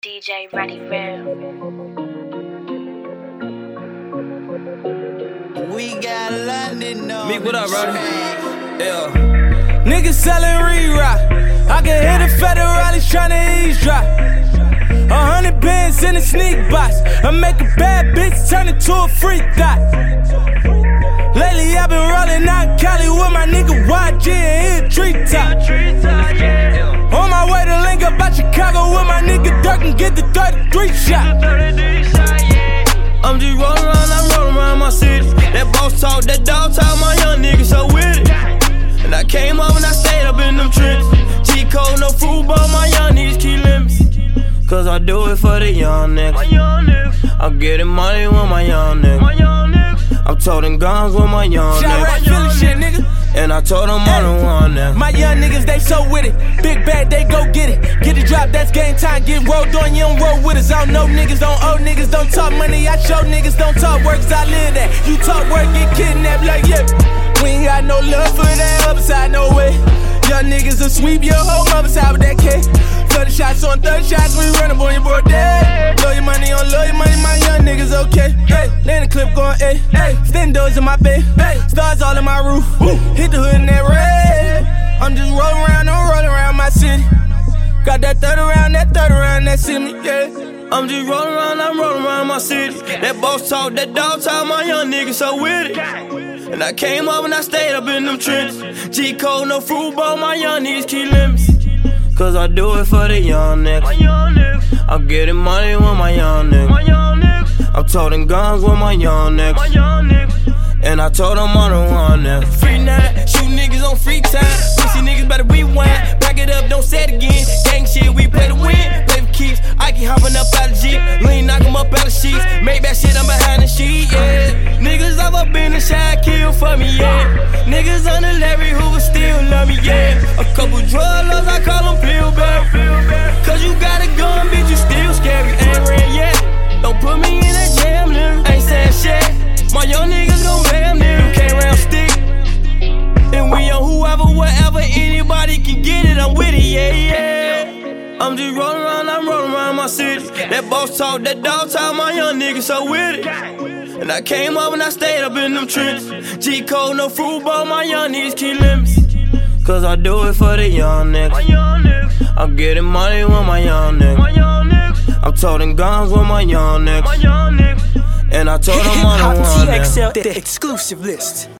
DJ Ready Real. We got London on Meek, what up, brother? Yeah. Niggas selling re-rock. I can hear the federales tryna eavesdrop. 100 bands in a sneak box. I make a bad bitch turn into a freak dot. Lately I've been rolling out Cali with my nigga YG and he a treetop. On my way to link up out Chicago with my nigga Dirk and get the 33 shot. I'm just rolling around, I'm rolling around my city. That boss talk, that dog talk, my young niggas so with it. And I came up and I stayed up in them trenches. G-code, no football, my young niggas keep limits. Cause I do it for the young niggas. I'm getting money with my young niggas. I'm toting guns with my young niggas. Shit, nigga. And I told them all the one nigga. My young niggas, they so with it. Big bad, they go get it. Get the drop, that's game time. Get rolled on, you don't roll with us. I don't know niggas, don't owe niggas, don't talk money. I show niggas, don't talk work, cause I live that. You talk work, get kidnapped like yeah. We ain't got no love for that other side, no way. Young niggas will sweep your whole other side with that cake. 30 shots on 30 shots, we run up on your boy dead. Blow your money on low your money, my young niggas okay. Hey, land the clip going, hey, hey. Stand doors in my bed, hey. Stars all in my roof. Woo. Hit the hood in that red. I'm just rolling around, I'm rolling around my city. Got that 30 round, that city, yeah. I'm just rolling around, I'm rolling around my city. That boss talk, that dog talk, my young niggas so with it. And I came up and I stayed up in them trenches. G-code, no football, my young niggas keep limits. Cause I do it for the young niggas. I'm getting money with my young niggas. I'm toting guns with my young niggas. And I told them all the one nigga. Free night, shoot niggas on free time. Pussy niggas better rewind. Back it up, don't say it again. Gang shit, we play to win. Play for keeps. I keep hopping up out of Jeep. Lean, knock 'em up out of sheets. Make that shit, I'm behind the sheet, yeah. Niggas I've up in the shot, kill for me, yeah. Niggas on the Larry Hoover still love me, yeah. A couple drug lords, I call them Pillsbury. Cause you got a gun, bitch, you still scary. Ain't ran yet. Don't put me in that jam, nigga. Ain't saying shit. My young niggas gon' bam, nigga. You can't round stick. And we on whoever, whatever, anybody can get it, I'm with it, yeah, yeah. I'm just rolling around, I'm rolling around my city. That boss talk, that dog talk, my young niggas so with it. And I came up and I stayed up in them trenches. G-code, no football, my young niggas keep limits. Cause I do it for the young niggas. I'm getting money with my young niggas. I'm toting guns with my young niggas. And I told them all the one TXL, the exclusive list.